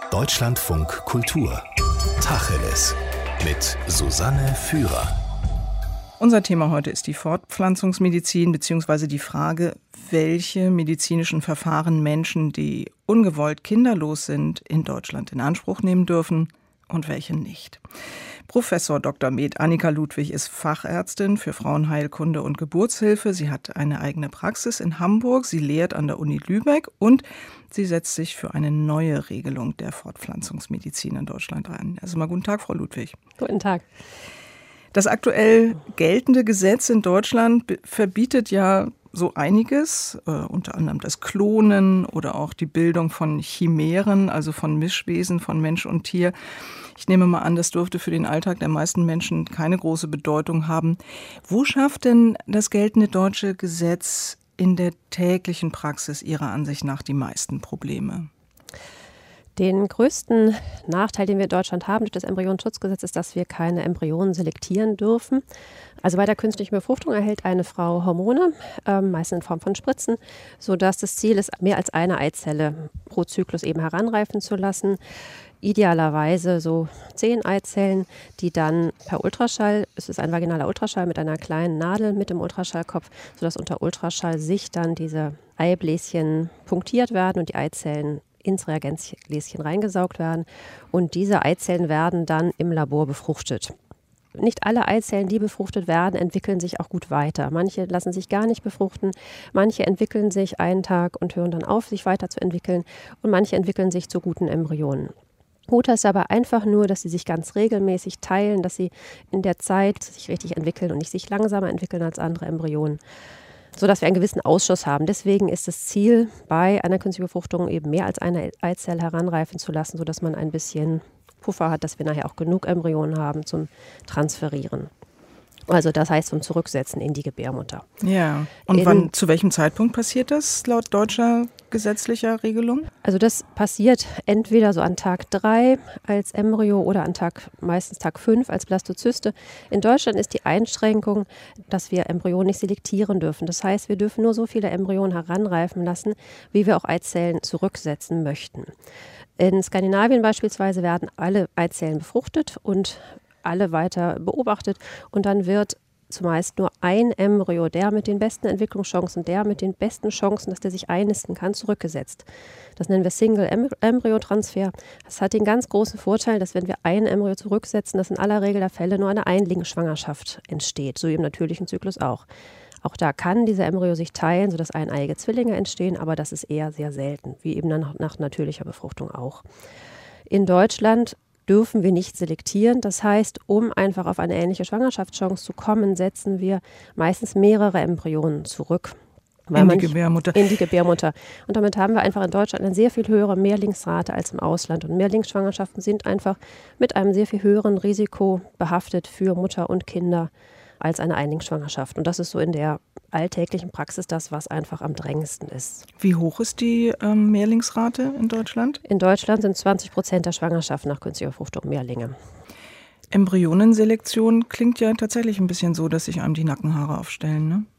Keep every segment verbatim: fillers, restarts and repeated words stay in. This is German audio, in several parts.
Deutschlandfunk Kultur. Tacheles. Mit Susanne Führer. Unser Thema heute ist die Fortpflanzungsmedizin bzw. die Frage, welche medizinischen Verfahren Menschen, die ungewollt kinderlos sind, in Deutschland in Anspruch nehmen dürfen und welche nicht. Professor Doktor med. Annika Ludwig ist Fachärztin für Frauenheilkunde und Geburtshilfe. Sie hat eine eigene Praxis in Hamburg. Sie lehrt an der Uni Lübeck und sie setzt sich für eine neue Regelung der Fortpflanzungsmedizin in Deutschland ein. Also mal guten Tag, Frau Ludwig. Guten Tag. Das aktuell geltende Gesetz in Deutschland verbietet ja so einiges, äh, unter anderem das Klonen oder auch die Bildung von Chimären, also von Mischwesen von Mensch und Tier. Ich nehme mal an, das dürfte für den Alltag der meisten Menschen keine große Bedeutung haben. Wo schafft denn das geltende deutsche Gesetz in der täglichen Praxis Ihrer Ansicht nach die meisten Probleme? Den größten Nachteil, den wir in Deutschland haben durch das Embryonenschutzgesetz, ist, dass wir keine Embryonen selektieren dürfen. Also bei der künstlichen Befruchtung erhält eine Frau Hormone, äh, meistens in Form von Spritzen, sodass das Ziel ist, mehr als eine Eizelle pro Zyklus eben heranreifen zu lassen. Idealerweise so zehn Eizellen, die dann per Ultraschall, es ist ein vaginaler Ultraschall mit einer kleinen Nadel mit dem Ultraschallkopf, sodass unter Ultraschallsicht dann diese Eibläschen punktiert werden und die Eizellen ins Reagenzgläschen reingesaugt werden. Und diese Eizellen werden dann im Labor befruchtet. Nicht alle Eizellen, die befruchtet werden, entwickeln sich auch gut weiter. Manche lassen sich gar nicht befruchten, manche entwickeln sich einen Tag und hören dann auf, sich weiterzuentwickeln und manche entwickeln sich zu guten Embryonen. Gut ist aber einfach nur, dass sie sich ganz regelmäßig teilen, dass sie in der Zeit sich richtig entwickeln und nicht sich langsamer entwickeln als andere Embryonen, sodass wir einen gewissen Ausschuss haben. Deswegen ist das Ziel bei einer künstlichen Befruchtung eben mehr als eine Eizelle heranreifen zu lassen, sodass man ein bisschen Puffer hat, dass wir nachher auch genug Embryonen haben zum Transferieren. Also das heißt zum Zurücksetzen in die Gebärmutter. Ja, und in, wann, zu welchem Zeitpunkt passiert das laut deutscher gesetzlicher Regelung? Also das passiert entweder so an Tag drei als Embryo oder an Tag, meistens Tag fünf als Blastozyste. In Deutschland ist die Einschränkung, dass wir Embryonen nicht selektieren dürfen. Das heißt, wir dürfen nur so viele Embryonen heranreifen lassen, wie wir auch Eizellen zurücksetzen möchten. In Skandinavien beispielsweise werden alle Eizellen befruchtet und alle weiter beobachtet und dann wird zumeist nur ein Embryo, der mit den besten Entwicklungschancen, der mit den besten Chancen, dass der sich einnisten kann, zurückgesetzt. Das nennen wir Single-Embryo-Transfer. Das hat den ganz großen Vorteil, dass wenn wir ein Embryo zurücksetzen, dass in aller Regel der Fälle nur eine Einlingsschwangerschaft entsteht, so wie im natürlichen Zyklus auch. Auch da kann dieser Embryo sich teilen, sodass eineiige Zwillinge entstehen, aber das ist eher sehr selten, wie eben dann nach natürlicher Befruchtung auch. In Deutschland dürfen wir nicht selektieren. Das heißt, um einfach auf eine ähnliche Schwangerschaftschance zu kommen, setzen wir meistens mehrere Embryonen zurück. In die Gebärmutter. In die Gebärmutter. Und damit haben wir einfach in Deutschland eine sehr viel höhere Mehrlingsrate als im Ausland. Und Mehrlingsschwangerschaften sind einfach mit einem sehr viel höheren Risiko behaftet für Mutter und Kinder als eine Einlingsschwangerschaft. Und das ist so in der alltäglichen Praxis das, was einfach am drängendsten ist. Wie hoch ist die ähm, Mehrlingsrate in Deutschland? In Deutschland sind zwanzig Prozent der Schwangerschaften nach künstlicher Befruchtung Mehrlinge. Embryonenselektion klingt ja tatsächlich ein bisschen so, dass sich einem die Nackenhaare aufstellen, ne?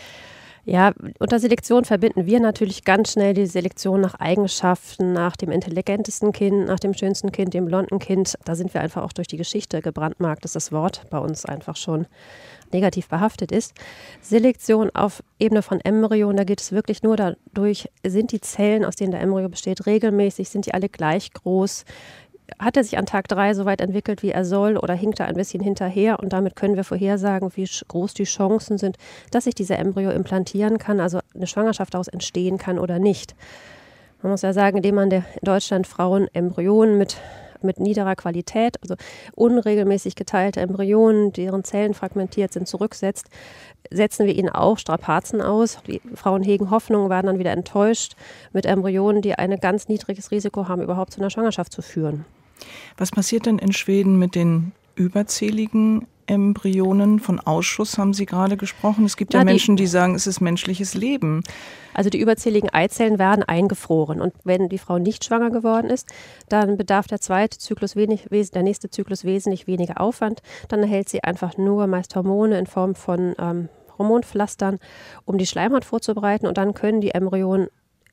Ja, unter Selektion verbinden wir natürlich ganz schnell die Selektion nach Eigenschaften, nach dem intelligentesten Kind, nach dem schönsten Kind, dem blonden Kind. Da sind wir einfach auch durch die Geschichte gebrandmarkt, dass das Wort bei uns einfach schon negativ behaftet ist. Selektion auf Ebene von Embryonen, da geht es wirklich nur dadurch, sind die Zellen, aus denen der Embryo besteht, regelmäßig, sind die alle gleich groß? Hat er sich an Tag drei so weit entwickelt, wie er soll, oder hinkt er ein bisschen hinterher? Und damit können wir vorhersagen, wie groß die Chancen sind, dass sich dieser Embryo implantieren kann, also eine Schwangerschaft daraus entstehen kann oder nicht. Man muss ja sagen, indem man in Deutschland Frauen Embryonen mit, mit niederer Qualität, also unregelmäßig geteilte Embryonen, deren Zellen fragmentiert sind, zurücksetzt, setzen wir ihnen auch Strapazen aus. Die Frauen hegen Hoffnung, werden dann wieder enttäuscht mit Embryonen, die ein ganz niedriges Risiko haben, überhaupt zu einer Schwangerschaft zu führen. Was passiert denn in Schweden mit den überzähligen Embryonen? Von Ausschuss haben Sie gerade gesprochen. Es gibt ja, ja Menschen, die, die sagen, es ist menschliches Leben. Also die überzähligen Eizellen werden eingefroren. Und wenn die Frau nicht schwanger geworden ist, dann bedarf der zweite Zyklus wenig, der nächste Zyklus wesentlich weniger Aufwand. Dann erhält sie einfach nur meist Hormone in Form von ähm, Hormonpflastern, um die Schleimhaut vorzubereiten. Und dann können die Embryonen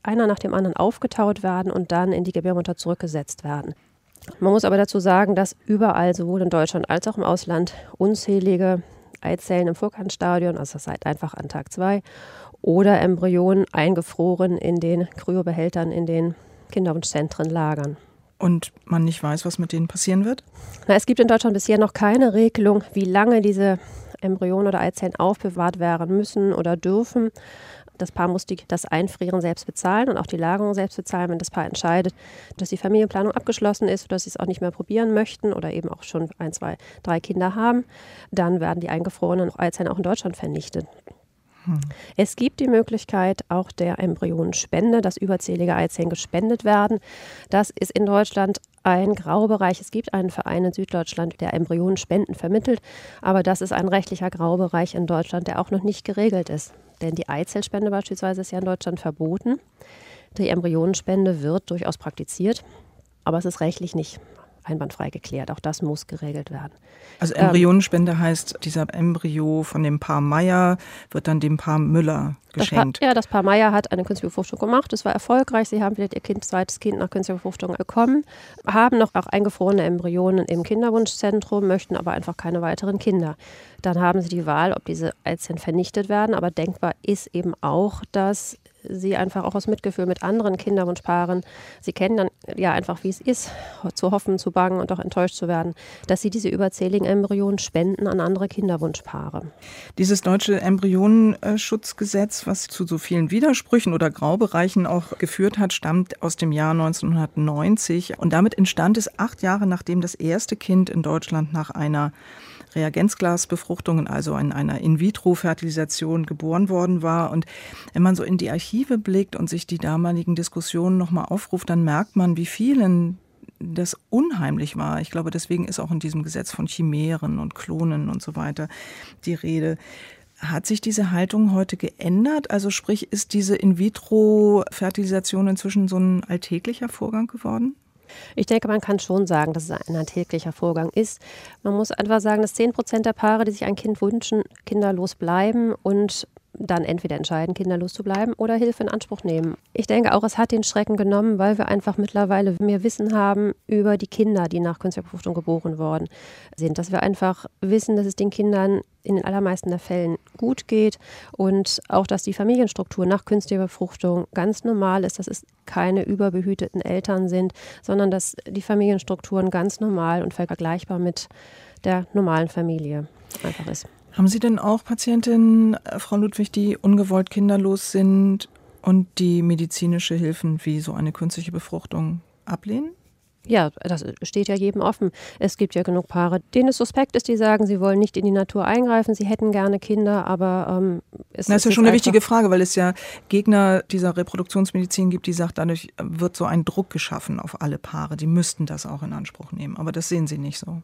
einer nach dem anderen aufgetaut werden und dann in die Gebärmutter zurückgesetzt werden. Man muss aber dazu sagen, dass überall, sowohl in Deutschland als auch im Ausland, unzählige Eizellen im Vorkantstadion, also seit einfach an Tag zwei, oder Embryonen eingefroren in den Kryobehältern in den Kinderwunschzentren lagern. Und man nicht weiß, was mit denen passieren wird? Na, es gibt in Deutschland bisher noch keine Regelung, wie lange diese Embryonen oder Eizellen aufbewahrt werden müssen oder dürfen. Das Paar muss die, das Einfrieren selbst bezahlen und auch die Lagerung selbst bezahlen, wenn das Paar entscheidet, dass die Familienplanung abgeschlossen ist oder dass sie es auch nicht mehr probieren möchten oder eben auch schon ein, zwei, drei Kinder haben. Dann werden die eingefrorenen Eizellen auch in Deutschland vernichtet. Hm. Es gibt die Möglichkeit auch der Embryonenspende, dass überzählige Eizellen gespendet werden. Das ist in Deutschland ein Graubereich. Es gibt einen Verein in Süddeutschland, der Embryonenspenden vermittelt, aber das ist ein rechtlicher Graubereich in Deutschland, der auch noch nicht geregelt ist. Denn die Eizellspende beispielsweise ist ja in Deutschland verboten. Die Embryonenspende wird durchaus praktiziert, aber es ist rechtlich nicht einwandfrei geklärt. Auch das muss geregelt werden. Also Embryonenspende ähm, heißt, dieser Embryo von dem Paar Meyer wird dann dem Paar Müller geschenkt. Das Paar, ja, das Paar Meyer hat eine künstliche Befruchtung gemacht. Es war erfolgreich. Sie haben vielleicht ihr kind, zweites Kind nach künstlicher Befruchtung bekommen, haben noch auch eingefrorene Embryonen im Kinderwunschzentrum, möchten aber einfach keine weiteren Kinder. Dann haben sie die Wahl, ob diese Eizellen vernichtet werden. Aber denkbar ist eben auch, dass sie einfach auch aus Mitgefühl mit anderen Kinderwunschpaaren, sie kennen dann ja einfach, wie es ist, zu hoffen, zu bangen und auch enttäuscht zu werden, dass sie diese überzähligen Embryonen spenden an andere Kinderwunschpaare. Dieses deutsche Embryonenschutzgesetz, was zu so vielen Widersprüchen oder Graubereichen auch geführt hat, stammt aus dem Jahr neunzehnhundertneunzig. Und damit entstand es acht Jahre, nachdem das erste Kind in Deutschland nach einer Reagenzglasbefruchtung, also in einer In-vitro-Fertilisation geboren worden war. Und wenn man so in die Archive blickt und sich die damaligen Diskussionen nochmal aufruft, dann merkt man, wie vielen das unheimlich war. Ich glaube, deswegen ist auch in diesem Gesetz von Chimären und Klonen und so weiter die Rede. Hat sich diese Haltung heute geändert? Also sprich, ist diese In-vitro-Fertilisation inzwischen so ein alltäglicher Vorgang geworden? Ich denke, man kann schon sagen, dass es ein alltäglicher Vorgang ist. Man muss einfach sagen, dass zehn Prozent der Paare, die sich ein Kind wünschen, kinderlos bleiben und dann entweder entscheiden, kinderlos zu bleiben oder Hilfe in Anspruch nehmen. Ich denke auch, es hat den Schrecken genommen, weil wir einfach mittlerweile mehr Wissen haben über die Kinder, die nach künstlicher Befruchtung geboren worden sind. Dass wir einfach wissen, dass es den Kindern in den allermeisten der Fällen gut geht und auch, dass die Familienstruktur nach künstlicher Befruchtung ganz normal ist, dass es keine überbehüteten Eltern sind, sondern dass die Familienstrukturen ganz normal und vergleichbar mit der normalen Familie einfach ist. Haben Sie denn auch Patientinnen, Frau Ludwig, die ungewollt kinderlos sind und die medizinische Hilfen wie so eine künstliche Befruchtung ablehnen? Ja, das steht ja jedem offen. Es gibt ja genug Paare, denen es suspekt ist, die sagen, sie wollen nicht in die Natur eingreifen, sie hätten gerne Kinder, aber ähm, es das ist ja schon eine einfach wichtige Frage, weil es ja Gegner dieser Reproduktionsmedizin gibt, die sagt, dadurch wird so ein Druck geschaffen auf alle Paare. Die müssten das auch in Anspruch nehmen, aber das sehen Sie nicht so.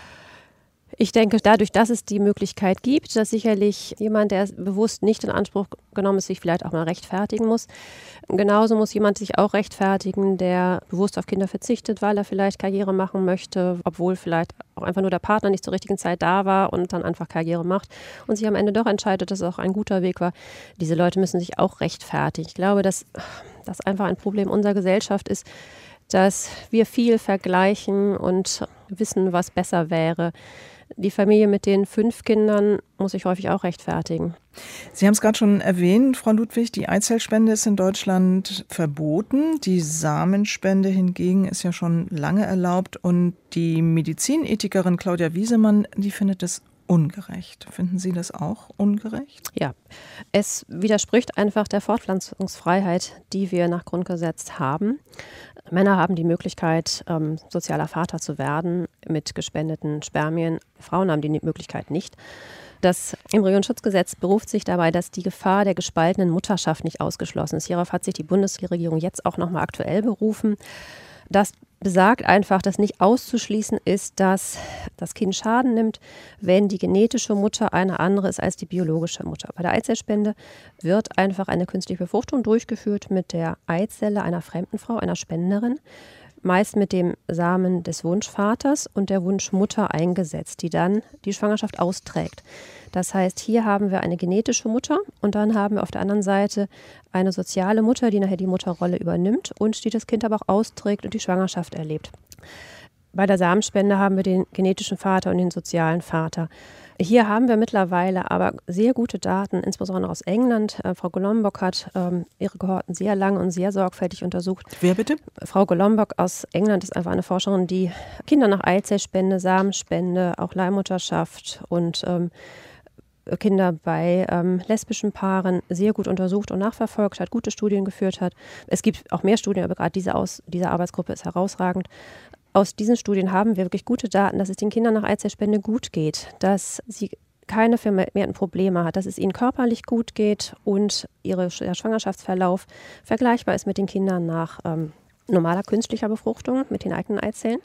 Ich denke, dadurch, dass es die Möglichkeit gibt, dass sicherlich jemand, der bewusst nicht in Anspruch genommen ist, sich vielleicht auch mal rechtfertigen muss. Genauso muss jemand sich auch rechtfertigen, der bewusst auf Kinder verzichtet, weil er vielleicht Karriere machen möchte, obwohl vielleicht auch einfach nur der Partner nicht zur richtigen Zeit da war und dann einfach Karriere macht und sich am Ende doch entscheidet, dass es auch ein guter Weg war. Diese Leute müssen sich auch rechtfertigen. Ich glaube, dass das einfach ein Problem unserer Gesellschaft ist, dass wir viel vergleichen und wissen, was besser wäre. Die Familie mit den fünf Kindern muss sich häufig auch rechtfertigen. Sie haben es gerade schon erwähnt, Frau Ludwig, die Eizellspende ist in Deutschland verboten. Die Samenspende hingegen ist ja schon lange erlaubt. Und die Medizinethikerin Claudia Wiesemann, die findet es ungerecht. Finden Sie das auch ungerecht? Ja, es widerspricht einfach der Fortpflanzungsfreiheit, die wir nach Grundgesetz haben. Männer haben die Möglichkeit, ähm, sozialer Vater zu werden mit gespendeten Spermien. Frauen haben die Möglichkeit nicht. Das Embryonenschutzgesetz beruft sich dabei, dass die Gefahr der gespaltenen Mutterschaft nicht ausgeschlossen ist. Hierauf hat sich die Bundesregierung jetzt auch nochmal aktuell berufen. Das besagt einfach, dass nicht auszuschließen ist, dass das Kind Schaden nimmt, wenn die genetische Mutter eine andere ist als die biologische Mutter. Bei der Eizellspende wird einfach eine künstliche Befruchtung durchgeführt mit der Eizelle einer fremden Frau, einer Spenderin. meist mit dem Samen des Wunschvaters und der Wunschmutter eingesetzt, die dann die Schwangerschaft austrägt. Das heißt, hier haben wir eine genetische Mutter und dann haben wir auf der anderen Seite eine soziale Mutter, die nachher die Mutterrolle übernimmt und die das Kind aber auch austrägt und die Schwangerschaft erlebt. Bei der Samenspende haben wir den genetischen Vater und den sozialen Vater. Hier haben wir mittlerweile aber sehr gute Daten, insbesondere aus England. Äh, Frau Golombok hat ähm, ihre Kohorten sehr lange und sehr sorgfältig untersucht. Wer bitte? Frau Golombok aus England ist einfach eine Forscherin, die Kinder nach Eizellspende, Samenspende, auch Leihmutterschaft und ähm, Kinder bei ähm, lesbischen Paaren sehr gut untersucht und nachverfolgt hat, gute Studien geführt hat. Es gibt auch mehr Studien, aber gerade diese, Aus, diese Arbeitsgruppe ist herausragend. Aus diesen Studien haben wir wirklich gute Daten, dass es den Kindern nach Eizellspende gut geht, dass sie keine vermehrten Probleme hat, dass es ihnen körperlich gut geht und ihre, ihr Schwangerschaftsverlauf vergleichbar ist mit den Kindern nach ähm, normaler künstlicher Befruchtung mit den eigenen Eizellen.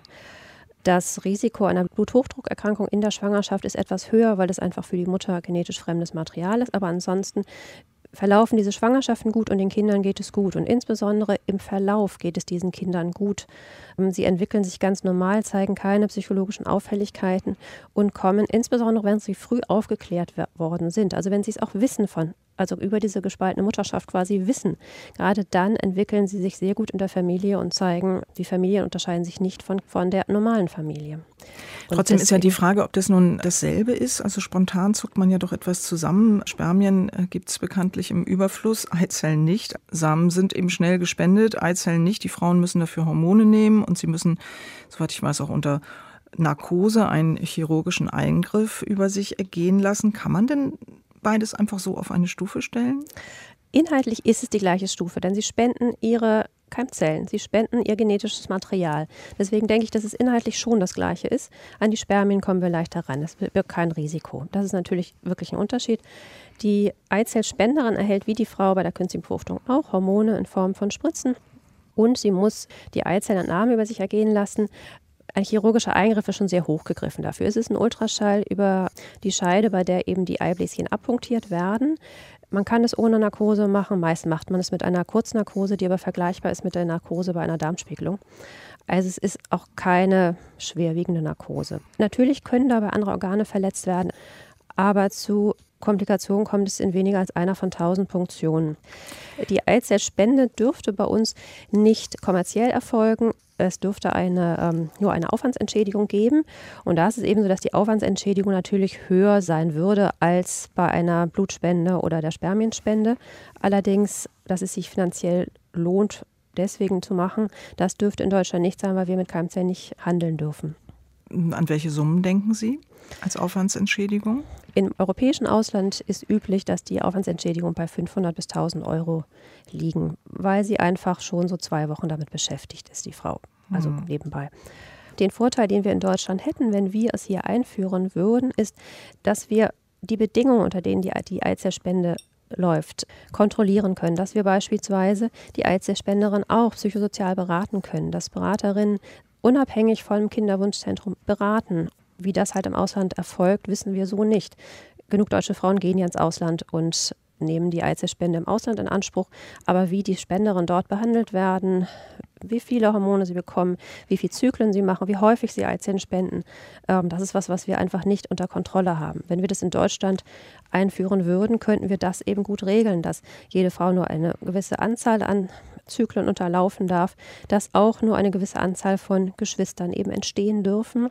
Das Risiko einer Bluthochdruckerkrankung in der Schwangerschaft ist etwas höher, weil es einfach für die Mutter genetisch fremdes Material ist. Aber ansonsten verlaufen diese Schwangerschaften gut und den Kindern geht es gut. Und insbesondere im Verlauf geht es diesen Kindern gut. Sie entwickeln sich ganz normal, zeigen keine psychologischen Auffälligkeiten und kommen, insbesondere wenn sie früh aufgeklärt worden sind, also wenn sie es auch wissen von, also über diese gespaltene Mutterschaft quasi wissen, gerade dann entwickeln sie sich sehr gut in der Familie und zeigen, die Familien unterscheiden sich nicht von, von der normalen Familie. Und trotzdem ist ja die Frage, ob das nun dasselbe ist. Also spontan zuckt man ja doch etwas zusammen. Spermien äh, gibt es bekanntlich im Überfluss, Eizellen nicht. Samen sind eben schnell gespendet, Eizellen nicht. Die Frauen müssen dafür Hormone nehmen und sie müssen, soweit ich weiß, auch unter Narkose einen chirurgischen Eingriff über sich ergehen lassen. Kann man denn beides einfach so auf eine Stufe stellen? Inhaltlich ist es die gleiche Stufe, denn sie spenden ihre Keimzellen, sie spenden ihr genetisches Material. Deswegen denke ich, dass es inhaltlich schon das Gleiche ist. An die Spermien kommen wir leichter ran. Das birgt kein Risiko. Das ist natürlich wirklich ein Unterschied. Die Eizellspenderin erhält wie die Frau bei der künstlichen Befruchtung auch Hormone in Form von Spritzen. Und sie muss die Eizellenentnahme über sich ergehen lassen. Ein chirurgischer Eingriff ist schon sehr hochgegriffen. Dafür ist es ein Ultraschall über die Scheide, bei der eben die Eibläschen abpunktiert werden. Man kann es ohne Narkose machen. Meist macht man es mit einer Kurznarkose, die aber vergleichbar ist mit der Narkose bei einer Darmspiegelung. Also es ist auch keine schwerwiegende Narkose. Natürlich können dabei andere Organe verletzt werden, aber zu Komplikationen kommt es in weniger als einer von tausend Punktionen. Die Eizellspende dürfte bei uns nicht kommerziell erfolgen. Es dürfte eine, ähm, nur eine Aufwandsentschädigung geben. Und da ist es eben so, dass die Aufwandsentschädigung natürlich höher sein würde als bei einer Blutspende oder der Spermienspende. Allerdings, dass es sich finanziell lohnt, deswegen zu machen, das dürfte in Deutschland nicht sein, weil wir mit Keimzellen nicht handeln dürfen. An welche Summen denken Sie als Aufwandsentschädigung? Im europäischen Ausland ist üblich, dass die Aufwandsentschädigung bei fünfhundert bis tausend Euro liegen, weil sie einfach schon so zwei Wochen damit beschäftigt ist, die Frau, also hm. nebenbei. Den Vorteil, den wir in Deutschland hätten, wenn wir es hier einführen würden, ist, dass wir die Bedingungen, unter denen die, die Eizellspende läuft, kontrollieren können, dass wir beispielsweise die Eizellspenderin auch psychosozial beraten können, dass Beraterinnen unabhängig vom Kinderwunschzentrum beraten. Wie das halt im Ausland erfolgt, wissen wir so nicht. Genug deutsche Frauen gehen ja ins Ausland und nehmen die Eizellspende im Ausland in Anspruch. Aber wie die Spenderinnen dort behandelt werden, wie viele Hormone sie bekommen, wie viele Zyklen sie machen, wie häufig sie Eizellen spenden, ähm, das ist was, was wir einfach nicht unter Kontrolle haben. Wenn wir das in Deutschland einführen würden, könnten wir das eben gut regeln, dass jede Frau nur eine gewisse Anzahl an Zyklen unterlaufen darf, dass auch nur eine gewisse Anzahl von Geschwistern eben entstehen dürfen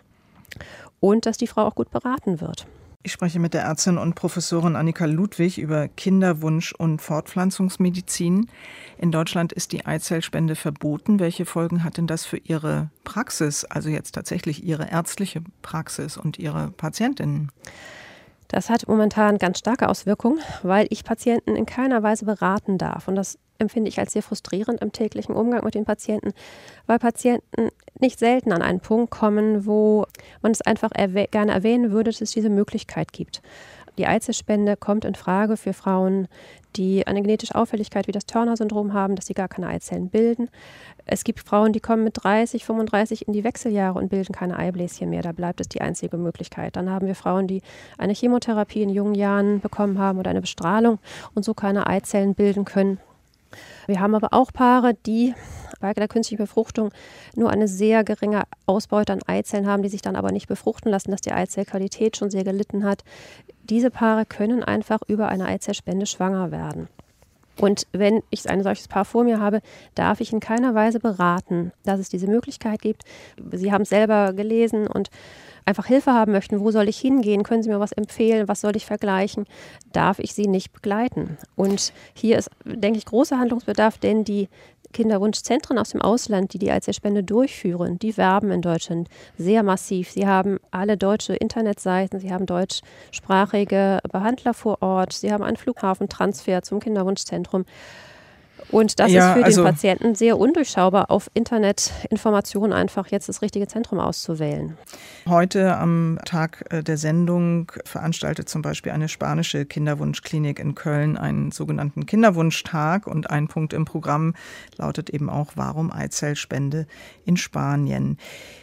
und dass die Frau auch gut beraten wird. Ich spreche mit der Ärztin und Professorin Annika Ludwig über Kinderwunsch- und Fortpflanzungsmedizin. In Deutschland ist die Eizellspende verboten. Welche Folgen hat denn das für Ihre Praxis, also jetzt tatsächlich Ihre ärztliche Praxis und Ihre Patientinnen? Das hat momentan ganz starke Auswirkungen, weil ich Patienten in keiner Weise beraten darf. Und das empfinde ich als sehr frustrierend im täglichen Umgang mit den Patienten, weil Patienten nicht selten an einen Punkt kommen, wo man es einfach erwäh- gerne erwähnen würde, dass es diese Möglichkeit gibt. Die Eizellspende kommt in Frage für Frauen, die eine genetische Auffälligkeit wie das Turner-Syndrom haben, dass sie gar keine Eizellen bilden. Es gibt Frauen, die kommen mit dreißig, fünfunddreißig in die Wechseljahre und bilden keine Eibläschen mehr. Da bleibt es die einzige Möglichkeit. Dann haben wir Frauen, die eine Chemotherapie in jungen Jahren bekommen haben oder eine Bestrahlung und so keine Eizellen bilden können. Wir haben aber auch Paare, die bei der künstlichen Befruchtung nur eine sehr geringe Ausbeute an Eizellen haben, die sich dann aber nicht befruchten lassen, dass die Eizellqualität schon sehr gelitten hat. Diese Paare können einfach über eine Eizellspende schwanger werden. Und wenn ich ein solches Paar vor mir habe, darf ich in keiner Weise beraten, dass es diese Möglichkeit gibt. Sie haben es selber gelesen und einfach Hilfe haben möchten. Wo soll ich hingehen? Können Sie mir was empfehlen? Was soll ich vergleichen? Darf ich Sie nicht begleiten? Und hier ist, denke ich, großer Handlungsbedarf, denn die Kinderwunschzentren aus dem Ausland, die die Eizellspende durchführen, die werben in Deutschland sehr massiv. Sie haben alle deutsche Internetseiten, sie haben deutschsprachige Behandler vor Ort, sie haben einen Flughafentransfer zum Kinderwunschzentrum. Und das ja, ist für also, den Patienten sehr undurchschaubar, auf Internetinformationen einfach jetzt das richtige Zentrum auszuwählen. Heute am Tag der Sendung veranstaltet zum Beispiel eine spanische Kinderwunschklinik in Köln einen sogenannten Kinderwunschtag. Und ein Punkt im Programm lautet eben auch, warum Eizellspende in Spanien?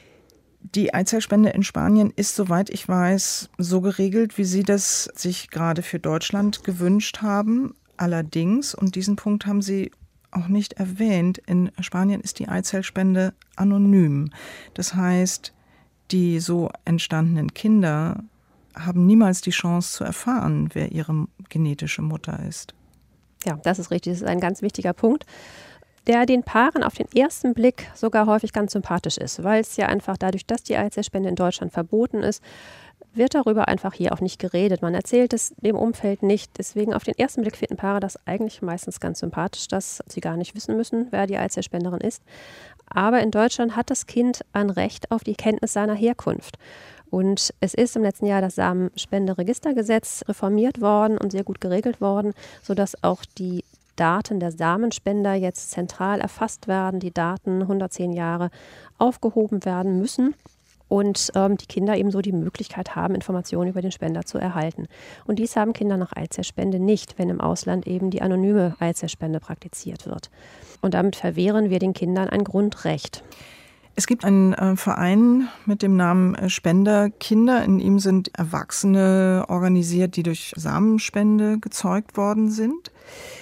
Die Eizellspende in Spanien ist, soweit ich weiß, so geregelt, wie Sie das sich gerade für Deutschland gewünscht haben. Allerdings, und diesen Punkt haben Sie auch nicht erwähnt, in Spanien ist die Eizellspende anonym. Das heißt, die so entstandenen Kinder haben niemals die Chance zu erfahren, wer ihre genetische Mutter ist. Ja, das ist richtig. Das ist ein ganz wichtiger Punkt, der den Paaren auf den ersten Blick sogar häufig ganz sympathisch ist, weil es ja einfach dadurch, dass die Eizellspende in Deutschland verboten ist, wird darüber einfach hier auch nicht geredet. Man erzählt es dem Umfeld nicht. Deswegen auf den ersten Blick finden Paare das eigentlich meistens ganz sympathisch, dass sie gar nicht wissen müssen, wer die Eizellspenderin ist. Aber in Deutschland hat das Kind ein Recht auf die Kenntnis seiner Herkunft. Und es ist im letzten Jahr das Samenspenderegistergesetz reformiert worden und sehr gut geregelt worden, sodass auch die Daten der Samenspender jetzt zentral erfasst werden, die Daten hundertzehn Jahre aufgehoben werden müssen. Und ähm, die Kinder ebenso die Möglichkeit haben, Informationen über den Spender zu erhalten. Und dies haben Kinder nach Eizellspende nicht, wenn im Ausland eben die anonyme Eizellspende praktiziert wird. Und damit verwehren wir den Kindern ein Grundrecht. Es gibt einen äh, Verein mit dem Namen äh, Spenderkinder. In ihm sind Erwachsene organisiert, die durch Samenspende gezeugt worden sind.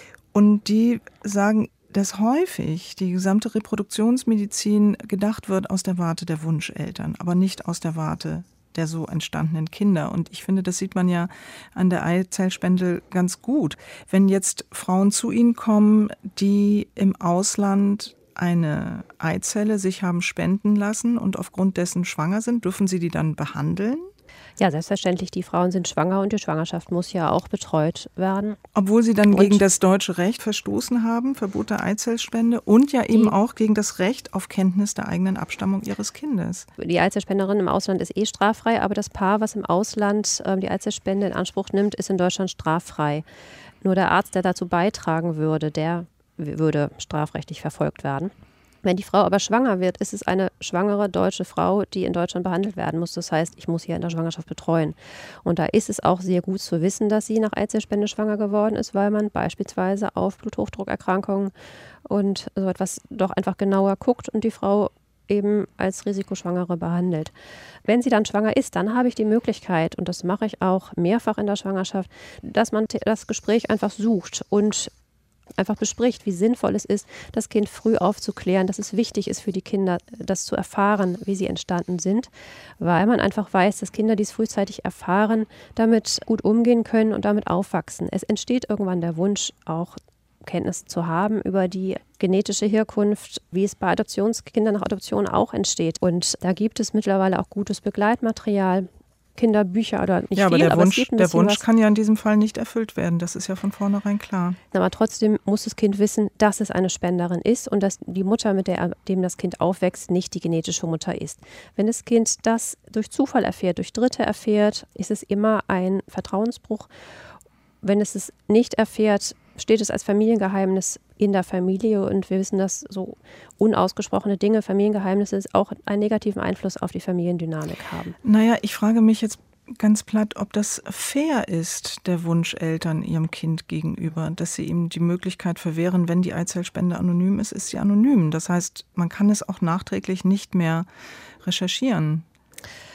Und die sagen, dass häufig die gesamte Reproduktionsmedizin gedacht wird aus der Warte der Wunscheltern, aber nicht aus der Warte der so entstandenen Kinder. Und ich finde, das sieht man ja an der Eizellspende ganz gut. Wenn jetzt Frauen zu Ihnen kommen, die im Ausland eine Eizelle sich haben spenden lassen und aufgrund dessen schwanger sind, dürfen Sie die dann behandeln? Ja, selbstverständlich. Die Frauen sind schwanger und die Schwangerschaft muss ja auch betreut werden. Obwohl sie dann und gegen das deutsche Recht verstoßen haben, Verbot der Eizellspende und ja eben auch gegen das Recht auf Kenntnis der eigenen Abstammung ihres Kindes. Die Eizellspenderin im Ausland ist eh straffrei, aber das Paar, was im Ausland äh, die Eizellspende in Anspruch nimmt, ist in Deutschland straffrei. Nur der Arzt, der dazu beitragen würde, der würde strafrechtlich verfolgt werden. Wenn die Frau aber schwanger wird, ist es eine schwangere deutsche Frau, die in Deutschland behandelt werden muss. Das heißt, ich muss hier in der Schwangerschaft betreuen. Und da ist es auch sehr gut zu wissen, dass sie nach Eizellspende schwanger geworden ist, weil man beispielsweise auf Bluthochdruckerkrankungen und so etwas doch einfach genauer guckt und die Frau eben als Risikoschwangere behandelt. Wenn sie dann schwanger ist, dann habe ich die Möglichkeit, und das mache ich auch mehrfach in der Schwangerschaft, dass man das Gespräch einfach sucht und einfach bespricht, wie sinnvoll es ist, das Kind früh aufzuklären, dass es wichtig ist für die Kinder, das zu erfahren, wie sie entstanden sind, weil man einfach weiß, dass Kinder dies frühzeitig erfahren, damit gut umgehen können und damit aufwachsen. Es entsteht irgendwann der Wunsch, auch Kenntnis zu haben über die genetische Herkunft, wie es bei Adoptionskindern nach Adoption auch entsteht. Und da gibt es mittlerweile auch gutes Begleitmaterial, Kinderbücher oder nicht ja, aber viel, der aber Wunsch, es gibt ein der bisschen Wunsch was. kann ja in diesem Fall nicht erfüllt werden. Das ist ja von vornherein klar. Aber trotzdem muss das Kind wissen, dass es eine Spenderin ist und dass die Mutter, mit der dem das Kind aufwächst, nicht die genetische Mutter ist. Wenn das Kind das durch Zufall erfährt, durch Dritte erfährt, ist es immer ein Vertrauensbruch. Wenn es es nicht erfährt, steht es als Familiengeheimnis in der Familie und wir wissen, dass so unausgesprochene Dinge, Familiengeheimnisse, auch einen negativen Einfluss auf die Familiendynamik haben. Naja, ich frage mich jetzt ganz platt, ob das fair ist, der Wunscheltern ihrem Kind gegenüber, dass sie ihm die Möglichkeit verwehren, wenn die Eizellspende anonym ist, ist sie anonym. Das heißt, man kann es auch nachträglich nicht mehr recherchieren.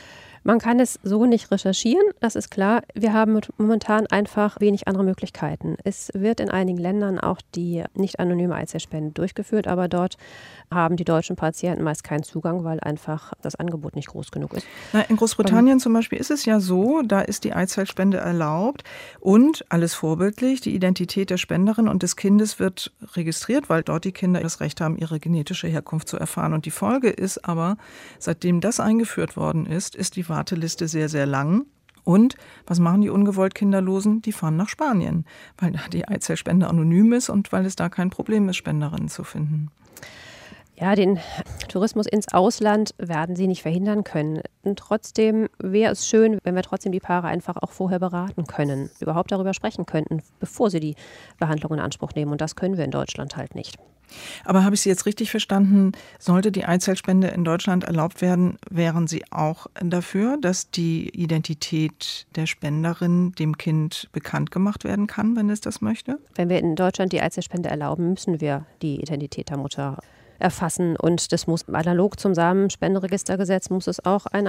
Man kann es so nicht recherchieren, das ist klar. Wir haben momentan einfach wenig andere Möglichkeiten. Es wird in einigen Ländern auch die nicht anonyme Eizellspende durchgeführt, aber dort haben die deutschen Patienten meist keinen Zugang, weil einfach das Angebot nicht groß genug ist. Na, in Großbritannien zum Beispiel ist es ja so, da ist die Eizellspende erlaubt und alles vorbildlich, die Identität der Spenderin und des Kindes wird registriert, weil dort die Kinder das Recht haben, ihre genetische Herkunft zu erfahren. Und die Folge ist aber, seitdem das eingeführt worden ist, ist die Warteliste sehr, sehr lang. Und was machen die ungewollt Kinderlosen? Die fahren nach Spanien, weil da die Eizellspende anonym ist und weil es da kein Problem ist, Spenderinnen zu finden. Ja, den Tourismus ins Ausland werden sie nicht verhindern können. Und trotzdem wäre es schön, wenn wir trotzdem die Paare einfach auch vorher beraten können, überhaupt darüber sprechen könnten, bevor sie die Behandlung in Anspruch nehmen. Und das können wir in Deutschland halt nicht. Aber habe ich Sie jetzt richtig verstanden, sollte die Eizellspende in Deutschland erlaubt werden, wären Sie auch dafür, dass die Identität der Spenderin dem Kind bekannt gemacht werden kann, wenn es das möchte? Wenn wir in Deutschland die Eizellspende erlauben, müssen wir die Identität der Mutter erfassen. Und das muss analog zum Samenspenderegistergesetz muss es auch ein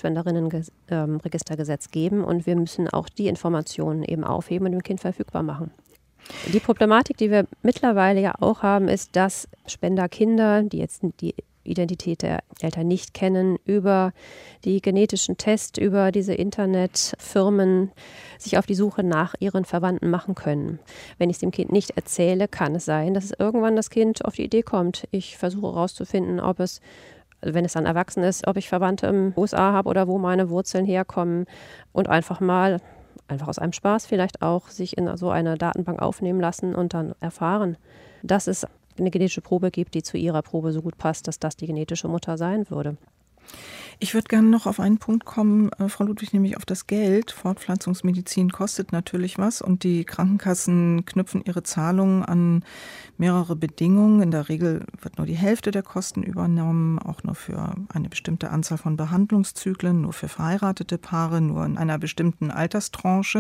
Eizellspenderinnenregistergesetz geben. Und wir müssen auch die Informationen eben aufheben und dem Kind verfügbar machen. Die Problematik, die wir mittlerweile ja auch haben, ist, dass Spenderkinder, die jetzt die Identität der Eltern nicht kennen, über die genetischen Tests, über diese Internetfirmen sich auf die Suche nach ihren Verwandten machen können. Wenn ich es dem Kind nicht erzähle, kann es sein, dass es irgendwann das Kind auf die Idee kommt. Ich versuche herauszufinden, ob es, wenn es dann erwachsen ist, ob ich Verwandte im U S A habe oder wo meine Wurzeln herkommen und einfach mal einfach aus einem Spaß vielleicht auch, sich in so eine Datenbank aufnehmen lassen und dann erfahren, dass es eine genetische Probe gibt, die zu ihrer Probe so gut passt, dass das die genetische Mutter sein würde. Ich würde gerne noch auf einen Punkt kommen, äh, Frau Ludwig, nämlich auf das Geld. Fortpflanzungsmedizin kostet natürlich was und die Krankenkassen knüpfen ihre Zahlungen an mehrere Bedingungen. In der Regel wird nur die Hälfte der Kosten übernommen, auch nur für eine bestimmte Anzahl von Behandlungszyklen, nur für verheiratete Paare, nur in einer bestimmten Alterstranche.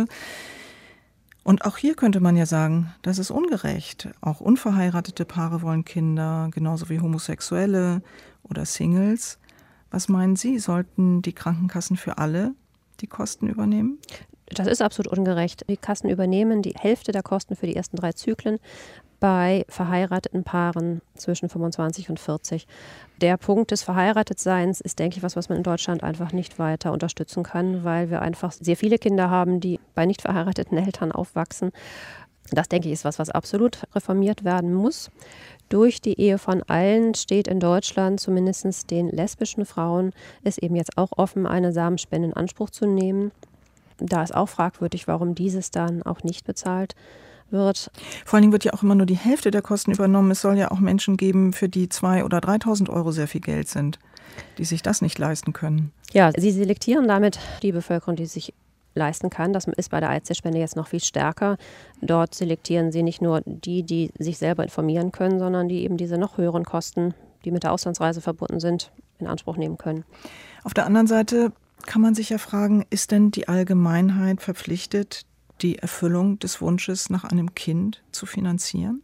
Und auch hier könnte man ja sagen, das ist ungerecht. Auch unverheiratete Paare wollen Kinder, genauso wie Homosexuelle oder Singles. Was meinen Sie, sollten die Krankenkassen für alle die Kosten übernehmen? Das ist absolut ungerecht. Die Kassen übernehmen die Hälfte der Kosten für die ersten drei Zyklen bei verheirateten Paaren zwischen fünfundzwanzig und vierzig. Der Punkt des Verheiratetseins ist, denke ich, was, was man in Deutschland einfach nicht weiter unterstützen kann, weil wir einfach sehr viele Kinder haben, die bei nicht verheirateten Eltern aufwachsen. Das, denke ich, ist was, was absolut reformiert werden muss. Durch die Ehe von allen steht in Deutschland zumindest den lesbischen Frauen es eben jetzt auch offen, eine Samenspende in Anspruch zu nehmen. Da ist auch fragwürdig, warum dieses dann auch nicht bezahlt wird. Vor allen Dingen wird ja auch immer nur die Hälfte der Kosten übernommen. Es soll ja auch Menschen geben, für die zweitausend oder dreitausend Euro sehr viel Geld sind, die sich das nicht leisten können. Ja, sie selektieren damit die Bevölkerung, die sich leisten kann. Das ist bei der Eizellspende jetzt noch viel stärker. Dort selektieren sie nicht nur die, die sich selber informieren können, sondern die eben diese noch höheren Kosten, die mit der Auslandsreise verbunden sind, in Anspruch nehmen können. Auf der anderen Seite kann man sich ja fragen, ist denn die Allgemeinheit verpflichtet, die Erfüllung des Wunsches nach einem Kind zu finanzieren?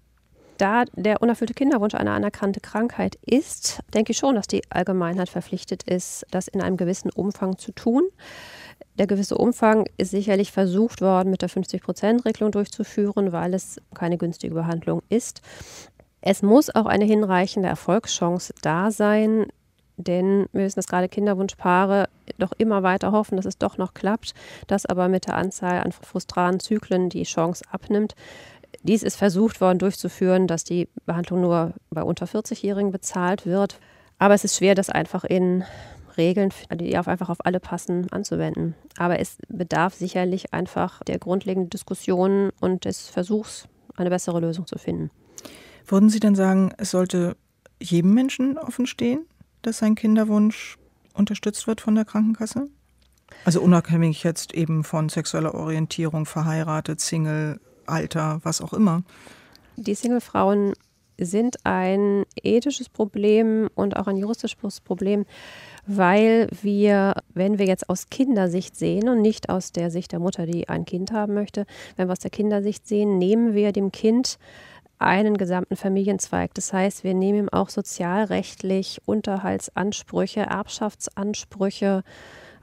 Da der unerfüllte Kinderwunsch eine anerkannte Krankheit ist, denke ich schon, dass die Allgemeinheit verpflichtet ist, das in einem gewissen Umfang zu tun. Der gewisse Umfang ist sicherlich versucht worden, mit der fünfzig-Prozent-Regelung durchzuführen, weil es keine günstige Behandlung ist. Es muss auch eine hinreichende Erfolgschance da sein, denn wir wissen, dass gerade Kinderwunschpaare doch immer weiter hoffen, dass es doch noch klappt, dass aber mit der Anzahl an frustranen Zyklen die Chance abnimmt. Dies ist versucht worden durchzuführen, dass die Behandlung nur bei unter vierzig-Jährigen bezahlt wird. Aber es ist schwer, das einfach in Regeln, die einfach auf alle passen, anzuwenden. Aber es bedarf sicherlich einfach der grundlegenden Diskussion und des Versuchs, eine bessere Lösung zu finden. Würden Sie denn sagen, es sollte jedem Menschen offen stehen, dass sein Kinderwunsch unterstützt wird von der Krankenkasse? Also unabhängig jetzt eben von sexueller Orientierung, verheiratet, Single, Alter, was auch immer. Die Singlefrauen sind ein ethisches Problem und auch ein juristisches Problem, weil wir, wenn wir jetzt aus Kindersicht sehen und nicht aus der Sicht der Mutter, die ein Kind haben möchte, wenn wir aus der Kindersicht sehen, nehmen wir dem Kind einen gesamten Familienzweig. Das heißt, wir nehmen ihm auch sozialrechtlich Unterhaltsansprüche, Erbschaftsansprüche,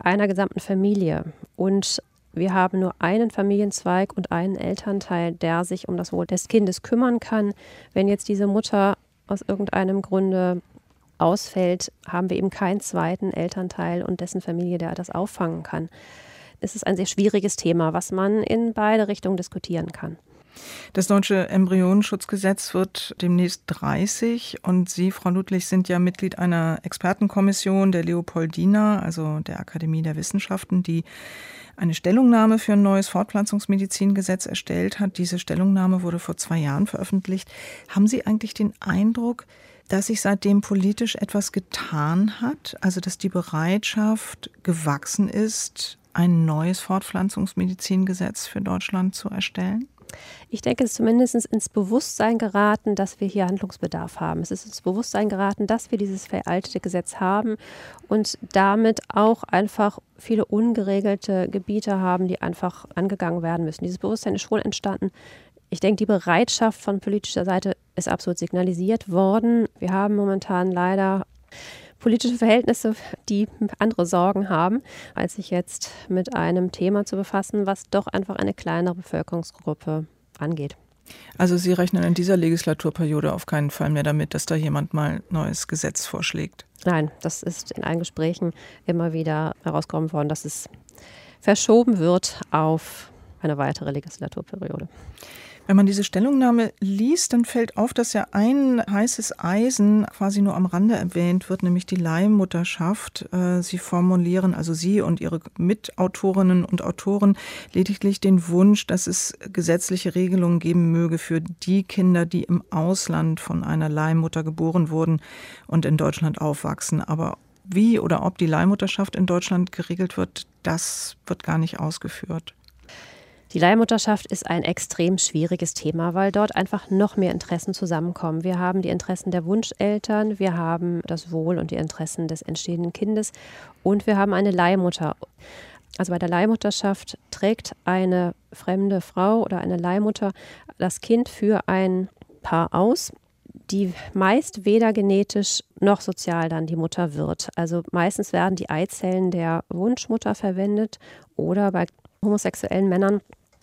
einer gesamten Familie und wir haben nur einen Familienzweig und einen Elternteil, der sich um das Wohl des Kindes kümmern kann. Wenn jetzt diese Mutter aus irgendeinem Grunde ausfällt, haben wir eben keinen zweiten Elternteil und dessen Familie, der das auffangen kann. Es ist ein sehr schwieriges Thema, was man in beide Richtungen diskutieren kann. Das deutsche Embryonenschutzgesetz wird demnächst dreißig und Sie, Frau Ludwig, sind ja Mitglied einer Expertenkommission der Leopoldina, also der Akademie der Wissenschaften, die eine Stellungnahme für ein neues Fortpflanzungsmedizingesetz erstellt hat. Diese Stellungnahme wurde vor zwei Jahren veröffentlicht. Haben Sie eigentlich den Eindruck, dass sich seitdem politisch etwas getan hat, also dass die Bereitschaft gewachsen ist, ein neues Fortpflanzungsmedizingesetz für Deutschland zu erstellen? Ich denke, es ist zumindest ins Bewusstsein geraten, dass wir hier Handlungsbedarf haben. Es ist ins Bewusstsein geraten, dass wir dieses veraltete Gesetz haben und damit auch einfach viele ungeregelte Gebiete haben, die einfach angegangen werden müssen. Dieses Bewusstsein ist schon entstanden. Ich denke, die Bereitschaft von politischer Seite ist absolut signalisiert worden. Wir haben momentan leider politische Verhältnisse, die andere Sorgen haben, als sich jetzt mit einem Thema zu befassen, was doch einfach eine kleinere Bevölkerungsgruppe angeht. Also Sie rechnen in dieser Legislaturperiode auf keinen Fall mehr damit, dass da jemand mal ein neues Gesetz vorschlägt? Nein, das ist in allen Gesprächen immer wieder herausgekommen worden, dass es verschoben wird auf eine weitere Legislaturperiode. Wenn man diese Stellungnahme liest, dann fällt auf, dass ja ein heißes Eisen quasi nur am Rande erwähnt wird, nämlich die Leihmutterschaft. Sie formulieren, also Sie und Ihre Mitautorinnen und Autoren, lediglich den Wunsch, dass es gesetzliche Regelungen geben möge für die Kinder, die im Ausland von einer Leihmutter geboren wurden und in Deutschland aufwachsen. Aber wie oder ob die Leihmutterschaft in Deutschland geregelt wird, das wird gar nicht ausgeführt. Die Leihmutterschaft ist ein extrem schwieriges Thema, weil dort einfach noch mehr Interessen zusammenkommen. Wir haben die Interessen der Wunscheltern, wir haben das Wohl und die Interessen des entstehenden Kindes und wir haben eine Leihmutter. Also bei der Leihmutterschaft trägt eine fremde Frau oder eine Leihmutter das Kind für ein Paar aus, die meist weder genetisch noch sozial dann die Mutter wird. Also meistens werden die Eizellen der Wunschmutter verwendet oder bei homosexuellen Männern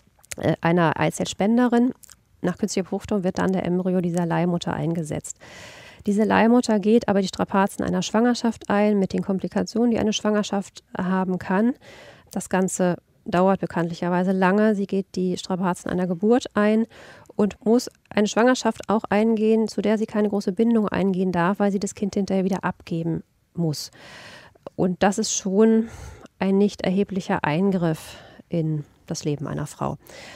einer Eizellspenderin. Nach künstlicher Befruchtung wird dann der Embryo dieser Leihmutter eingesetzt. Diese Leihmutter geht aber die Strapazen einer Schwangerschaft ein, mit den Komplikationen, die eine Schwangerschaft haben kann. Das Ganze dauert bekanntlicherweise lange. Sie geht die Strapazen einer Geburt ein und muss eine Schwangerschaft auch eingehen, zu der sie keine große Bindung eingehen darf, weil sie das Kind hinterher wieder abgeben muss. Und das ist schon ein nicht erheblicher Eingriff in das Leben einer Frau.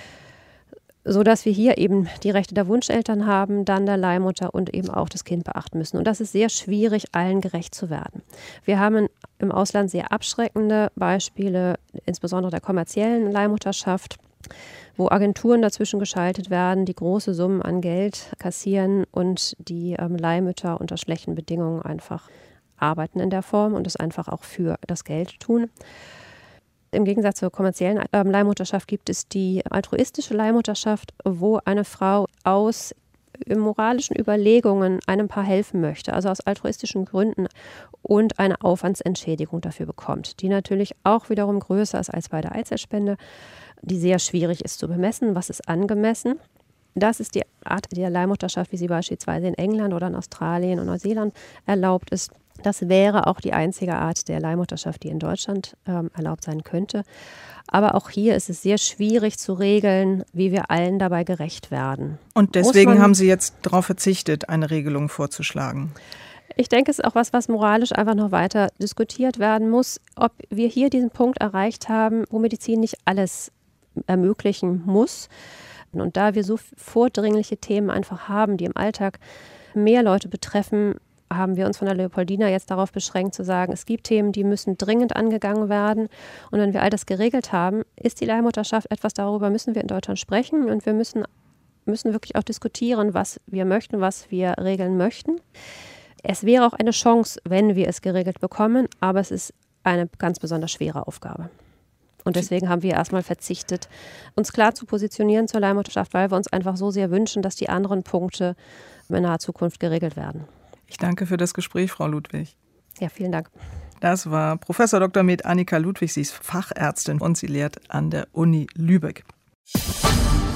So dass wir hier eben die Rechte der Wunscheltern haben, dann der Leihmutter und eben auch das Kind beachten müssen. Und das ist sehr schwierig, allen gerecht zu werden. Wir haben im Ausland sehr abschreckende Beispiele, insbesondere der kommerziellen Leihmutterschaft, wo Agenturen dazwischen geschaltet werden, die große Summen an Geld kassieren und die ähm, Leihmütter unter schlechten Bedingungen einfach arbeiten in der Form und es einfach auch für das Geld tun. Im Gegensatz zur kommerziellen Leihmutterschaft gibt es die altruistische Leihmutterschaft, wo eine Frau aus moralischen Überlegungen einem Paar helfen möchte, also aus altruistischen Gründen und eine Aufwandsentschädigung dafür bekommt, die natürlich auch wiederum größer ist als bei der Eizellspende, die sehr schwierig ist zu bemessen, was ist angemessen. Das ist die Art der Leihmutterschaft, wie sie beispielsweise in England oder in Australien und Neuseeland erlaubt ist. Das wäre auch die einzige Art der Leihmutterschaft, die in Deutschland ähm, erlaubt sein könnte. Aber auch hier ist es sehr schwierig zu regeln, wie wir allen dabei gerecht werden. Und deswegen haben Sie jetzt darauf verzichtet, eine Regelung vorzuschlagen? Ich denke, es ist auch was, was moralisch einfach noch weiter diskutiert werden muss, ob wir hier diesen Punkt erreicht haben, wo Medizin nicht alles ermöglichen muss. Und da wir so vordringliche Themen einfach haben, die im Alltag mehr Leute betreffen, haben wir uns von der Leopoldina jetzt darauf beschränkt zu sagen, es gibt Themen, die müssen dringend angegangen werden. Und wenn wir all das geregelt haben, ist die Leihmutterschaft etwas, darüber müssen wir in Deutschland sprechen. Und wir müssen, müssen wirklich auch diskutieren, was wir möchten, was wir regeln möchten. Es wäre auch eine Chance, wenn wir es geregelt bekommen, aber es ist eine ganz besonders schwere Aufgabe. Und deswegen haben wir erstmal verzichtet, uns klar zu positionieren zur Leihmutterschaft, weil wir uns einfach so sehr wünschen, dass die anderen Punkte in naher Zukunft geregelt werden. Ich danke für das Gespräch, Frau Ludwig. Ja, vielen Dank. Das war Professor Doktor med Annika Ludwig. Sie ist Fachärztin und sie lehrt an der Uni Lübeck.